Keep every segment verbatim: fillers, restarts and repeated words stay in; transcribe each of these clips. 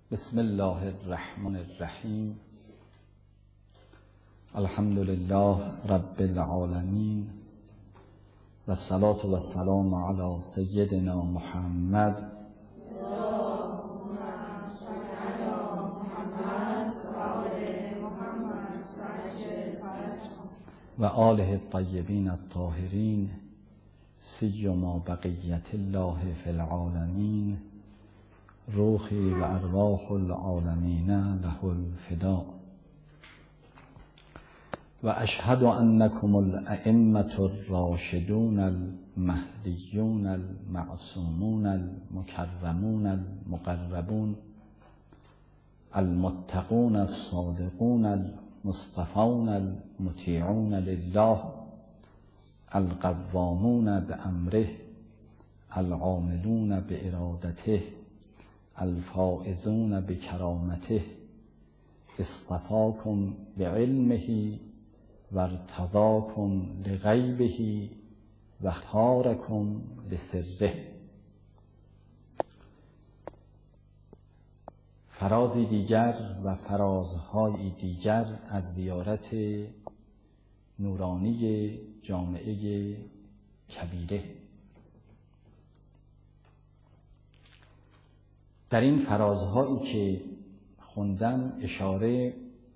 بسم الله الرحمن الرحیم. الحمد لله رب العالمین و الصلاة و السلام علی سیدنا محمد و آله الطیبین الطاهرین سیما بقیت الله فی العالمین روحی و ارواح العالمین له الفداء و اشهد انکم الائمة الراشدون المهدیون المعصومون المکرمون المقربون المتقون الصادقون المصطفون المطیعون لله القوامون بأمره العاملون بإرادته الفائزون بکرامته اصطفاکم بعلمه و ارتضاکم لغیبه و اختارکم لسره. فرازی دیگر و فرازهای دیگر از زیارت نورانی جامعه کبیره. در این فرازهایی که خوندم اشاره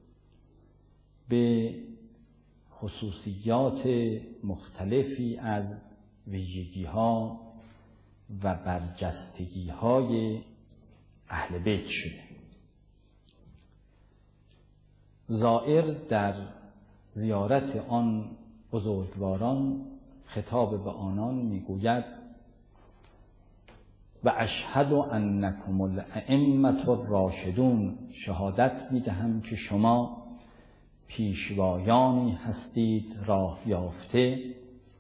به خصوصیات مختلفی از ویژگی‌ها و برجستگی‌های اهل بیت شده. زائر در زیارت آن بزرگواران خطاب به آنان میگوید و اشهد انکم الائمة الراشدون، شهادت میدهم که شما پیشوایانی هستید راه یافته،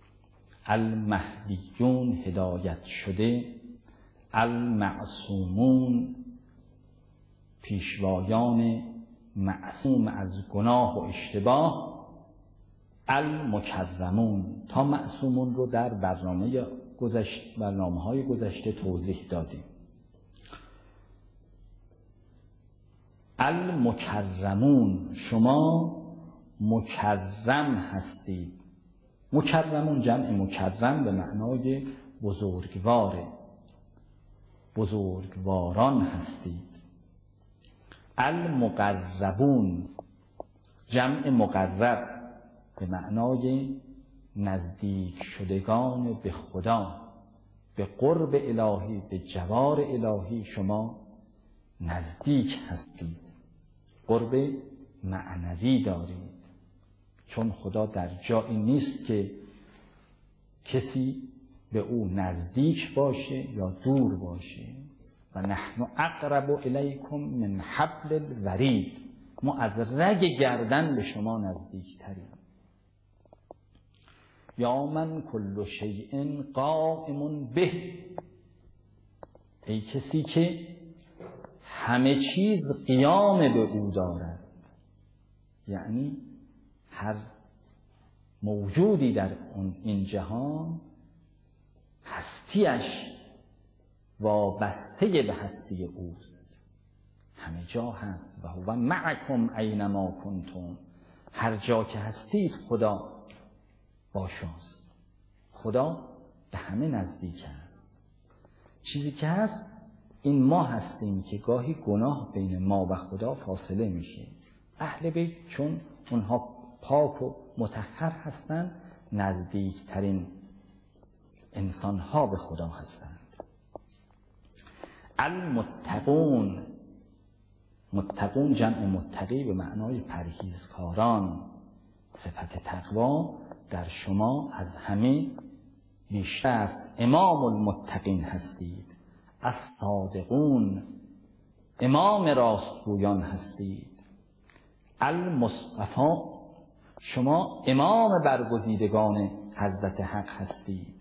المهدیون هدایت شده، المعصومون پیشوایان معصوم از گناه و اشتباه، المکرمون. تا معصومون رو در برنامه گذشت برنامه های گذشته توضیح دادیم. المکرمون، شما مکرم هستید. مکرمون جمع مکرم به معنای بزرگواره، بزرگواران هستید. المقربون جمع مقرب به معنای نزدیک شدگان به خدا، به قرب الهی، به جوار الهی شما نزدیک هستید، قرب معنوی دارید، چون خدا در جایی نیست که کسی به او نزدیک باشه یا دور باشه. و نحن اقرب الیکم من حبل الورید، ما از رگ گردن به شما نزدیک تریم. یا من کل شیء قائم به، ای کسی که همه چیز قیام به او دارد، یعنی هر موجودی در این جهان هستیش وابسته به هستی اوست، همه جا هست. و هو معکم اینما کنتم، هر جا که هستید خدا با شماست. خدا به همه نزدیک است. چیزی که هست این ما هستیم که گاهی گناه بین ما و خدا فاصله میشه. اهل بیت چون اونها پاک و مطهر هستند، نزدیکترین انسانها به خدا هستند. المتقون، متقون جمع متقی به معنای پرهیزکاران. صفت تقوا در شما از همه بیشتر است. امام المتقین هستید. الصادقون، امام راستگویان هستید. المصطفی، شما امام برگزیدگان حضرت حق هستید.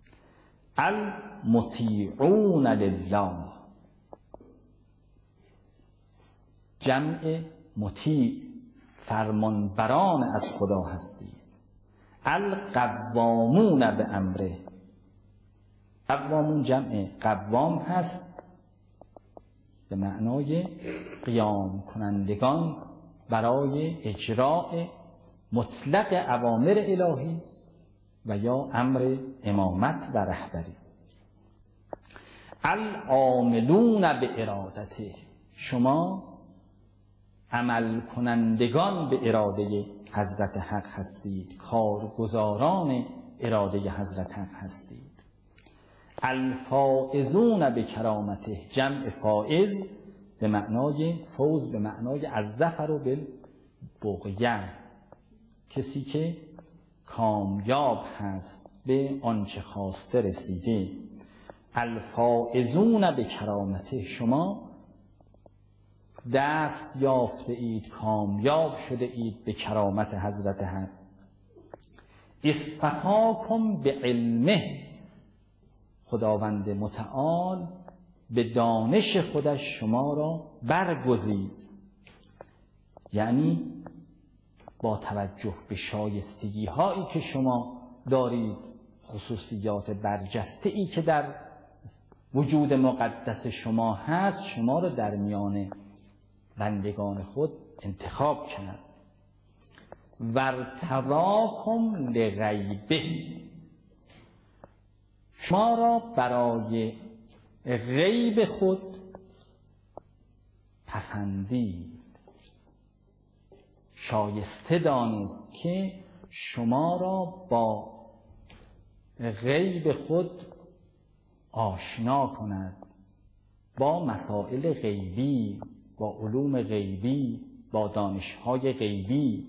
المطیعون لله، جمع مطیع، فرمانبران از خدا هستید. القوامون به امره، قوامون جمع قوام هست به معنای قیام کنندگان برای اجراء مطلق اوامر الهی و یا امر امامت و رهبری. العاملون به ارادته، شما عمل کنندگان به اراده حضرت حق هستید، کارگزاران اراده حضرت حق هستید. الفائزون به کرامته، جمع فائز به معنای فوز، به معنای الظفر و بالبغیه، کسی که کامیاب هست به آنچه خواسته رسیده. الفائزون به کرامته، شما دست یافته اید، کامیاب شده اید به کرامت حضرت حق. اصطفاکم به علمه، خداوند متعال به دانش خودش شما را برگزید، یعنی با توجه به شایستگی هایی که شما دارید، خصوصیات برجسته ای که در وجود مقدس شما هست، شما را در میان بندگان خود انتخاب کرد. ورتضاکم لغیبه، شما را برای غیب خود پسندید، شایسته دانست که شما را با غیب خود آشنا کند، با مسائل غیبی، با علوم غیبی، با دانش‌های غیبی.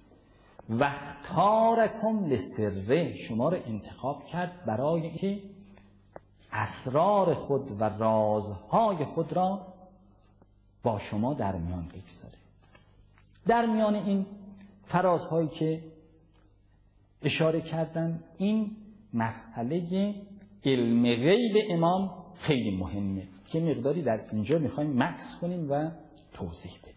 واختارکم لسره، شما را انتخاب کرد برای که اسرار خود و رازهای خود را با شما در میان بگذاره. در میان این فرازهایی که اشاره کردم، این مسئله علم غیب امام خیلی مهمه که مقداری در اینجا میخوایم مکث کنیم و توضیح بدیم.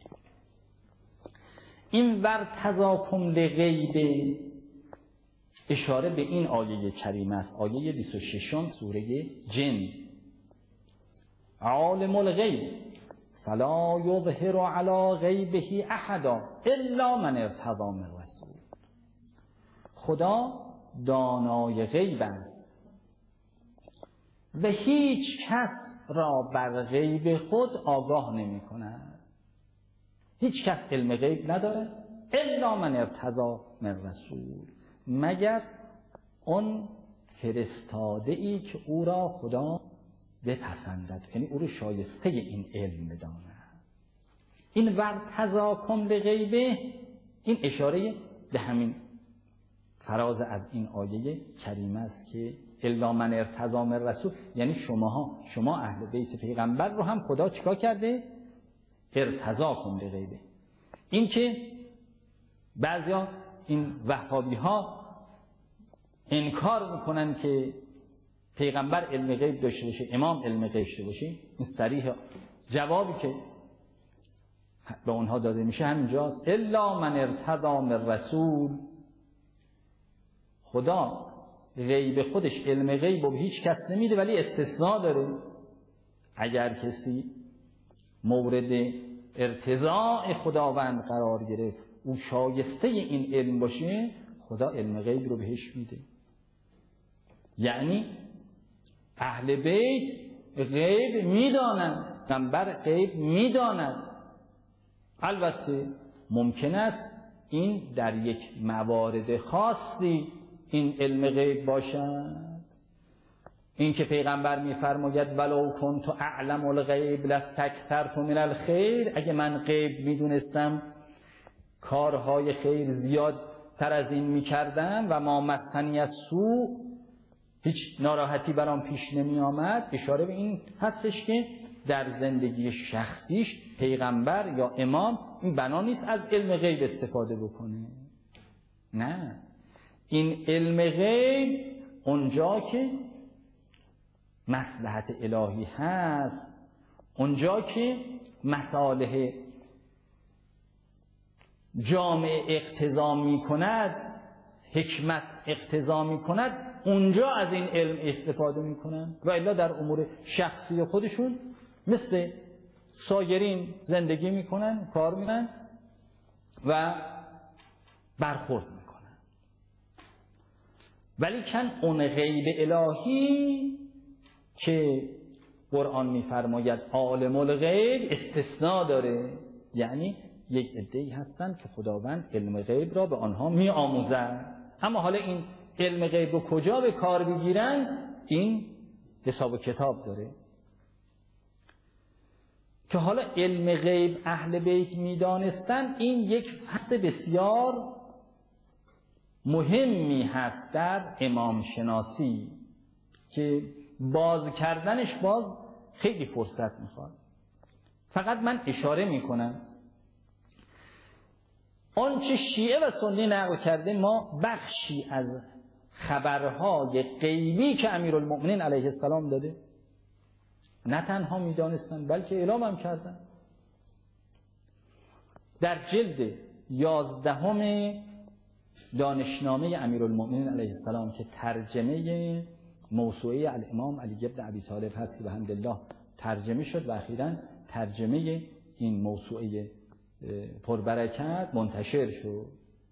این ورتضاکم لغیب اشاره به این آیه کریمه است، آیه بیست و ششم سوره جن. عالم الغیب فلا یظهر علی غیبه احدا الا من ارتضی من رسول. خدا دانای غیب است و هیچ کس را بر غیب خود آگاه نمی کند. هیچ کس علم غیب نداره الا من ارتضی من رسول، مگر اون فرستاده ای که او را خدا بپسندد، یعنی او رو شایسته این علم بداند. این ورتضاکم لغیبه، این اشاره به همین فراز از این آیه کریمه است که الا من ارتضی من رسول، یعنی شماها، شما اهل بیت پیغمبر رو هم خدا چیکار کرده؟ ارتضاکم لغیبه. این که بعضیا این وهابی ها انکار میکنن که پیغمبر علم غیب داشته باشه، امام علم غیب داشته باشه، این صریح جوابی که به اونها داده میشه همینجاست. الا من ارتضی من رسول، خدا غیب خودش علم غیب رو به هیچ کس نمیده، ولی استثناء داره. اگر کسی مورد ارتضاء خداوند قرار گرفت، او شایسته این علم باشه، خدا علم غیب رو بهش میده. یعنی اهل بیت غیب میدانند، پیغمبر غیب میداند. البته ممکن است این در یک موارد خاصی این علم غیب باشد. این که پیغمبر میفرماید ولو کنت اعلم الغیب لاستکثرت من الخیر، اگه من غیب میدونستم کارهای خیر زیادتر از این میکردم و ما مسنی از سوء، هیچ ناراحتی برام پیش نمی آمد. اشاره به این هستش که در زندگی شخصیش پیغمبر یا امام این بنا نیست از علم غیب استفاده بکنه. نه، این علم غیب اونجا که مصلحت الهی هست، اونجا که مصالح جامعه اقتضا می کند، حکمت اقتضا می کند، اونجا از این علم استفاده می کنند. و الا در امور شخصی خودشون مثل سایرین زندگی میکنن، کار میکنن و برخورد میکنن. ولی کن اون غیب الهی که قرآن میفرماید عالم الغیب استثناء داره، یعنی یک عده‌ای هستند که خداوند علم غیب را به آنها میآموزد. اما حالا این علم غیب رو کجا به کار بگیرن، این حساب و کتاب داره. که حالا علم غیب اهل بیت میدانستن، این یک فصل بسیار مهمی هست در امام شناسی که باز کردنش باز خیلی فرصت میخواد. فقط من اشاره میکنم آنچه شیعه و سنی نقل کرده، ما بخشی از خبرهای غیبی که امیرالمؤمنین علیه السلام داده نه تنها میدانستن بلکه اعلام هم کردن. در جلد یازدهم دانشنامه امیرالمؤمنین علیه السلام که ترجمه موسوعه الامام علی بن ابی طالب هست که بحمدالله ترجمه شد و اخیراً ترجمه این موسوعه پربرکت منتشر شد،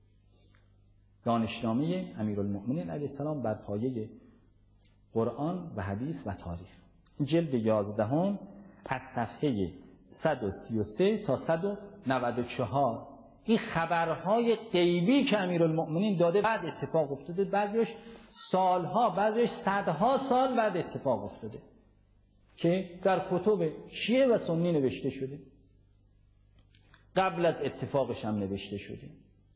دانشنامه امیرالمؤمنین علیه السلام بر پایه قرآن و حدیث و تاریخ، جلد یازدهم از صفحه صد و سی و سه تا صد و نود و چهار این خبرهای غیبی که امیرالمؤمنین داده بعد اتفاق افتاده، بعضیش سالها، بعضیش صدها سال بعد اتفاق افتاده که در کتب شیعه و سنی نوشته شده، قبل از اتفاقش هم نوشته شده.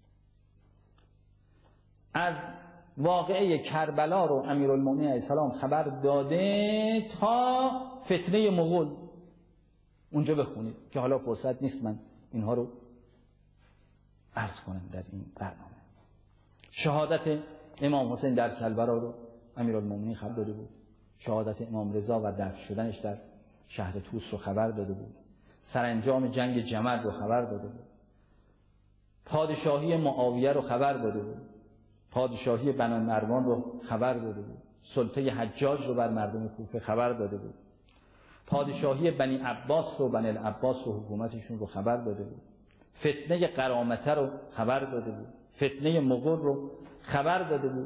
از واقعه کربلا رو امیرالمؤمنین علیه السلام خبر داده تا فتنه مغول، اونجا بخونید که حالا فرصت نیست من اینها رو عرض کنم در این برنامه. شهادت امام حسین در کربلا رو امیرالمؤمنین خبر داده بود، شهادت امام رضا و دفن شدنش در شهر طوس رو خبر داده بود، سرانجام جنگ جمل رو خبر داده بود، پادشاهی معاویه رو خبر داده بود، پادشاهی بنی مروان رو خبر داده بود، سلطه حجاج رو بر مردم کوفه خبر داده بود، پادشاهی بنی عباس رو بنی العباس رو حکومتشون رو خبر داده بود، فتنه قرامته رو خبر داده بود، فتنه مغول رو خبر داده بود.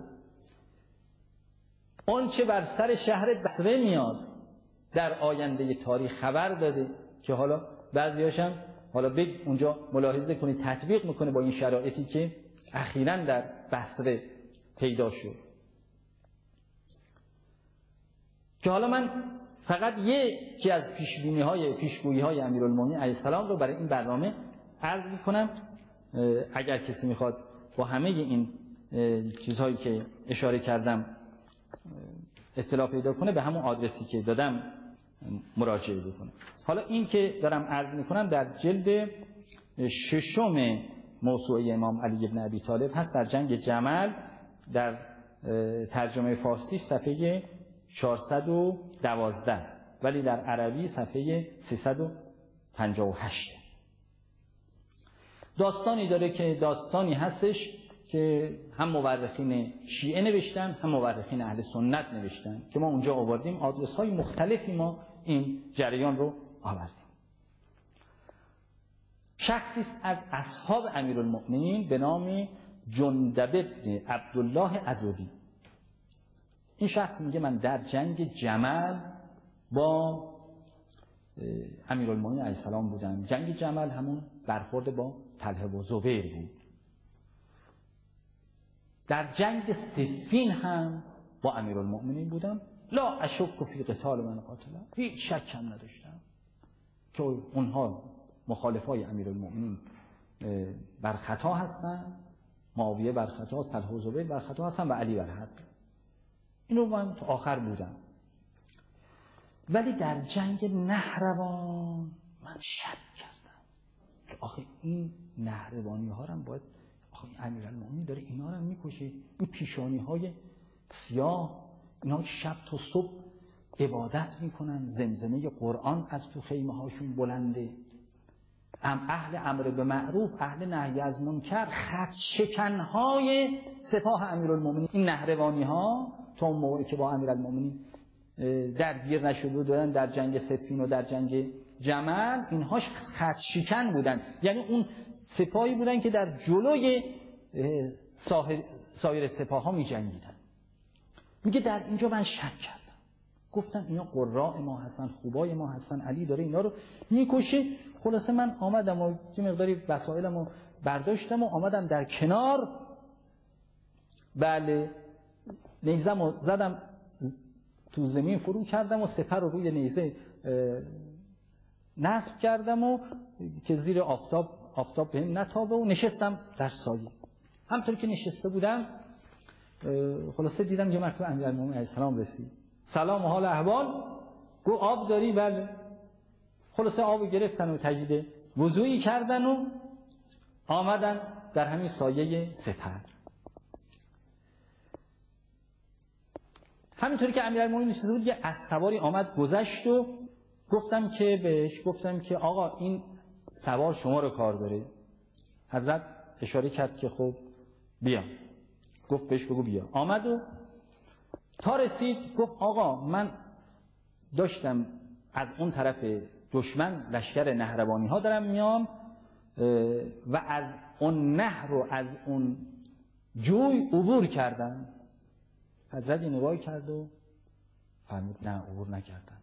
آنچه بر سر شهر بصره میاد در آینده تاریخ خبر داده که حالا بعضی‌هاش هم حالا بگ اونجا ملاحظه کنید تطبیق میکنه با این شرایطی که اخیراً در بصره پیدا شد. که حالا من فقط یکی از پیشبینی‌های پیشگویی‌های امیرالمؤمنین علیه السلام رو برای این برنامه عرض میکنم. اگر کسی میخواد با همه این چیزهایی که اشاره کردم اطلاع پیدا کنه به همون آدرسی که دادم مراجعه بکنه. حالا این که دارم عرض میکنم در جلد ششم موسوعه امام علی بن ابی طالب هست، در جنگ جمل، در ترجمه فارسی صفحه چهارصد و دوازده است ولی در عربی صفحه سیصد و پنجاه و هشت. داستانی داره که داستانی هستش که هم مورخین شیعه نوشتن هم مورخین اهل سنت نوشتن که ما اونجا آوردیم، آدرس های مختلفی ما این جریان رو آوردیم. شخصی است از اصحاب امیرالمؤمنین به نام جندب بن عبدالله عضدی. این شخص میگه من در جنگ جمل با امیرالمؤمنین علیه السلام بودم. جنگ جمل همون برخورد با طلحه و زبیر بود. در جنگ صفین هم با امیرالمؤمنین بودم. لا اشک فی قتال من قاتله، هیچ شک هم نداشتم که اونها مخالفای امیرالمؤمنین بر خطا هستن، معاویه بر خطا، طلحه و زبیر بر خطا هستن و علی بر حق. اینو من تا آخر بودم. ولی در جنگ نهروان من شک کردم که آخه این نهروانی ها هم باید، آخه امیرالمؤمنین داره اینا رو میکشه، این پیشانی های سیاه، اینا شب تا صبح عبادت میکنن، زمزمه قرآن از تو خیمه هاشون بلنده، ام اهل امر به معروف، اهل نهی از منکر، خط شکن های سپاه امیرالمؤمنین. این نهروانی ها تا اون موقعی که با امیرالمؤمنین درگیر نشده بودن در جنگ صفین و در جنگ جمل اینهاش خط شکن بودن، یعنی اون سپاهی بودن که در جلوی سایر سپاه ها می جنگیدن. میگه در اینجا من شک کردم، گفتم اینا قراء ما هستن، خوبای ما هستن، علی داره اینا رو میکشه. خلاصه من آمدم و یه مقداری وسایلم رو برداشتم و آمدم در کنار، بله نیزم رو زدم تو زمین فرو کردم و سپر رو روی نیزه نصب کردم و که زیر آفتاب آفتاب بهم نتابه و نشستم در سایه. همطور که نشسته بودم خلاصه دیدم یه مرتبه امیرالمومنین علیه السلام رسید. سلام و حال احوال. گو آب داری؟ بله. خلاصه آب گرفتن و تجدید وضوئی کردن و آمدن در همین سایه سپر. همینطوری که امیرالمومنین نشسته بود یه اسبسواری آمد گذشت و گفتم که بهش گفتم که آقا این سوار شما رو کار داره. حضرت اشاره کرد که خب بیا. گفت بهش بگو بیا. آمد و تا رسید گفت آقا من داشتم از اون طرف دشمن لشکر نهروانی ها دارم میام و از اون نهر و از اون جوی عبور کردم. حضرت نگاه کرد و فرمود نه عبور نکردن.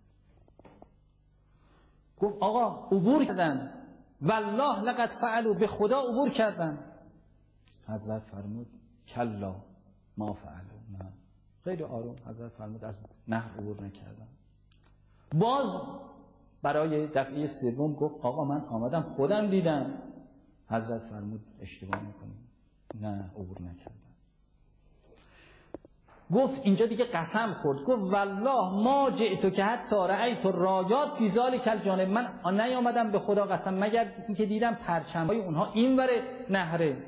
گفت آقا عبور کردن. والله لقد فعلوا، به خدا عبور کردن. حضرت فرمود کلا ما فعلوا، نه. خیلی آروم حضرت فرمود از نهر عبور نکردن. باز برای دفعه سوم گفت آقا من آمدم خودم دیدم. حضرت فرمود اشتباه میکنی، نه عبور نکردن. گفت اینجا دیگه قسم خورد، گفت والله ما جئت که حتی رأیت رایات فی ذلک الجانب، من نیامدم به خدا قسم مگر اینکه دیدم پرچم‌های اونها اینور نهره.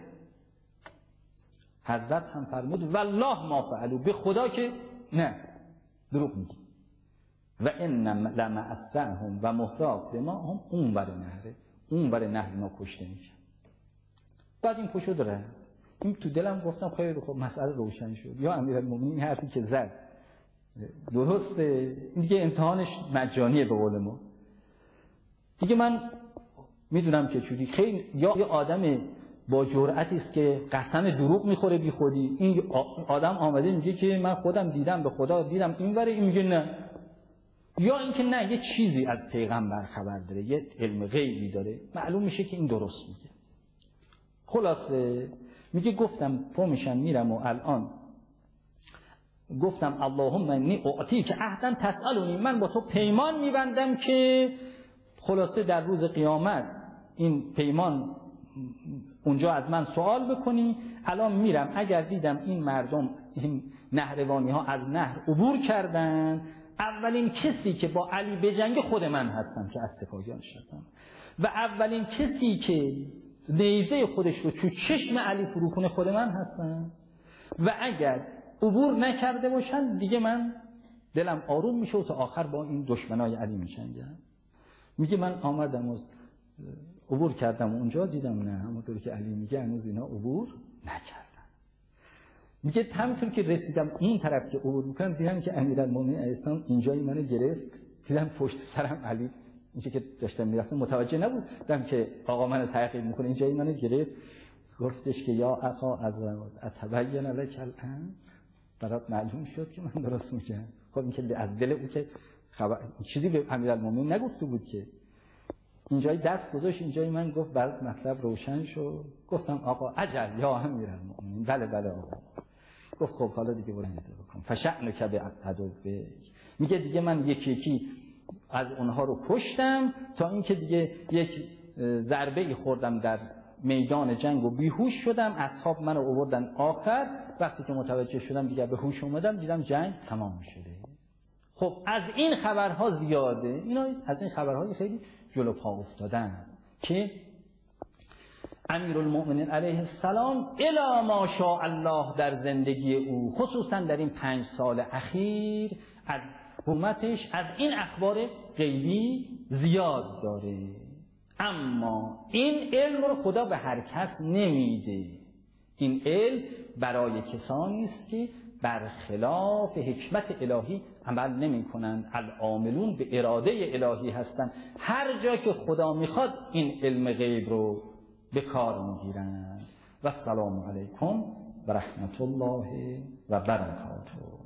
حضرت هم فرمود والله ما فعلوا، به خدا که نه دروغ میگی. و ان لما اسرعهم و مهراق به ما هم اونور نهره، اونور نهر ما کشته میشه. بعد این پشو داره این تو دلم گفتم خیلی خب مسئله روشن شد. یا امیرالمومنین حرفی که زد درسته، این دیگه امتحانش مجانیه به قول ما. دیگه من میدونم که چوری خیلی یا یه آدم با جرأتی است که قسم دروغ میخوره بی خودی. این آدم آمده میگه که من خودم دیدم، به خدا دیدم اینوره، این میگه نه. یا اینکه نه یه چیزی از پیغمبر خبر داره، یه علم غیبی داره، معلوم میشه که این درست میگه. خلاصه میگه گفتم پا میشم میرم و الان گفتم اللهم انی اعطیک عهدا تسألنی، من با تو پیمان میبندم که خلاصه در روز قیامت این پیمان اونجا از من سوال بکنی. الان میرم اگر دیدم این مردم این نهروانی ها از نهر عبور کردن، اولین کسی که با علی بجنگه خود من هستم که از سپاهیانش هستم و اولین کسی که نیزه خودش رو تو چشم علی فرو کنه خود من هستم و اگر عبور نکرده باشن دیگه من دلم آروم میشه و تا آخر با این دشمنای علی میجنگم. میگه من آمدم و عبور کردم و اونجا دیدم نه، همونطور که علی میگه هنوز اینا عبور نکردن. میگه همونطور که رسیدم این طرف که عبور میکنم دیدم که امیرالمومنین علیه السلام اینجای منو گرفت، دیدم پشت سرم علی اینجا که داشتم میرفتم متوجه نبودم که آقا منو تعقیب میکنه، اینجای منو گرفت گفتش که یا اخا از اتبین لک الان، برات معلوم شد که من درست میگم. خب این که از دل او که خبر چیزی به امیرالمومنین نگفته بود که اینجای دست گذاشت اینجای من گفت برات مطلب روشن شد. گفتم آقا اجل یا امیرالمومنین، بله بله آقا. گفت خب حالا دیگه برو انت بکن فشأنک بعدوک. میگه دیگه من یکی یکی از اونها رو کشتم تا اینکه دیگه یک ضربه ای خوردم در میدان جنگ و بیهوش شدم. اصحاب منو آوردن آخر، وقتی که متوجه شدم دیگه به هوش اومدم دیدم جنگ تمام شده. خب از این خبرها زیاده، اینا از این خبرهای خیلی جلو پا افتادن است که امیرالمومنین علیه السلام الی ما شاء الله در زندگی او خصوصا در این پنج سال اخیر از حکومتش از این اخبار غیبی زیاد داره، اما این علم رو خدا به هر کس نمیده. این علم برای کسانی است که برخلاف حکمت الهی عمل نمی کنند. العاملون به اراده الهی هستند، هر جا که خدا میخواد این علم غیب رو به کار میگیرند. و السلام علیکم و رحمت الله و برکاته.